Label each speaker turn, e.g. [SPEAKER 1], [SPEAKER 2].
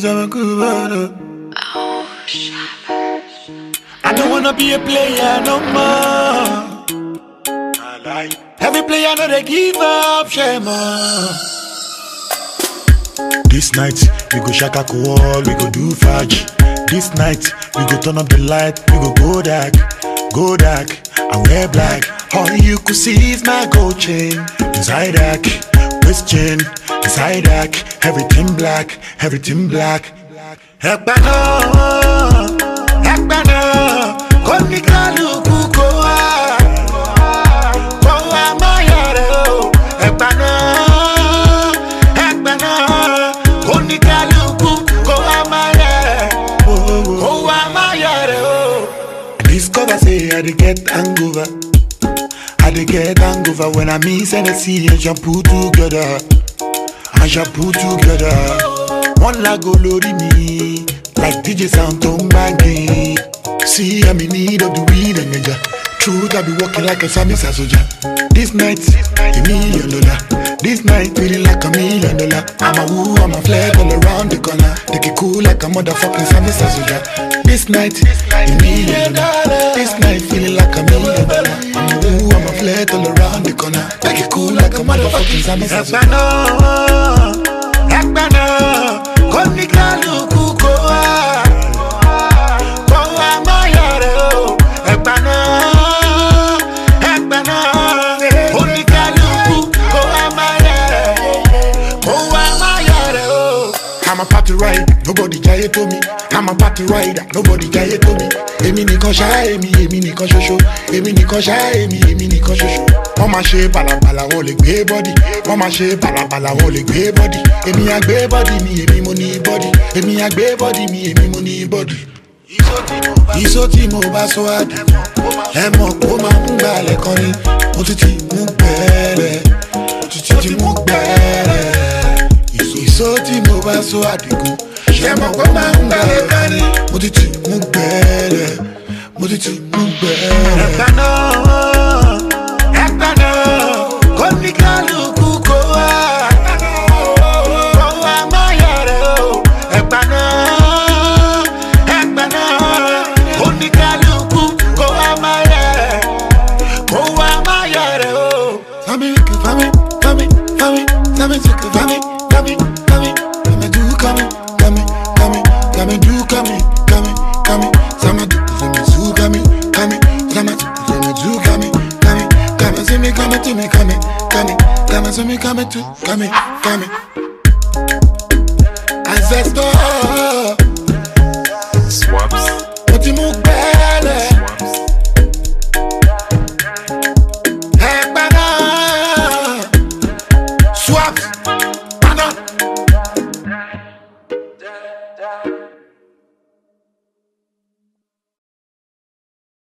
[SPEAKER 1] I don't wanna be a player no more. Every player know they give up, Shema. This night, we go shaka wall, we go do fudge. This night, we go turn up the light, we go dark, and wear black. All you could see is my gold chain, inside that, wrist chain, inside that, everything black. Ekbano, konikalu kukoa, koa mayare o. Ekbano, konikalu kukoa mayare, koa mayare o. I discover say I dey get hangover. When I miss Hennessy and shampoo together. One lag go lori me, like DJ Sound on banging. See, I'm in need of the weed and measure. Truth, I be walking like a Sammy soldier. This night, $1 million. This night, feeling like $1 million. I'm a woo, I'm a flag all around the corner. Take it cool like a motherfucking Sammy soldier. This night, $1 million. This night, feeling like $1 million. I'm a woo, I'm a flag all around the corner. Take it cool like a motherfucking Sammy soldier. Ekbano, konikalu kukoa, koa mayare o. Ekbano, konikalu kukoa mayare o. I'm a party rider, nobody jaye to me. I'm a party rider, nobody jaye to me. Emi nìkan ṣá, emi nìkan ṣoṣo. Emi nìkan ṣá, emi nìkan ṣoṣo. Wọ́n máa ṣe bàlàbàlà wọn lè gbé bọ́dì. Wọ́n máa ṣe bàlàbàlà wọn lè gbé bọ́dì. Èmi àgbé bọ́dì mi, èmi mo ní bọ́dì. Èmi àgbé bọ́dì mi, èmi mo ní bọ́dì. Ìṣó tí mo bá sọ àdì, ẹ mọ̀ kó máa ń gbalẹ̀ kan ni. Mo ti mú gbẹ́rẹ́, ìṣó tí mo bá sọ àdìgún, ẹ mọ̀ kó máa ń gbalẹ̀ kan ni. Mo ti mú gbẹ́rẹ́. Ekbano, konikalu kukoa, koa mayare o. Ekbano, konikalu kukoa mayare o. Fami, do coming. Ancestor.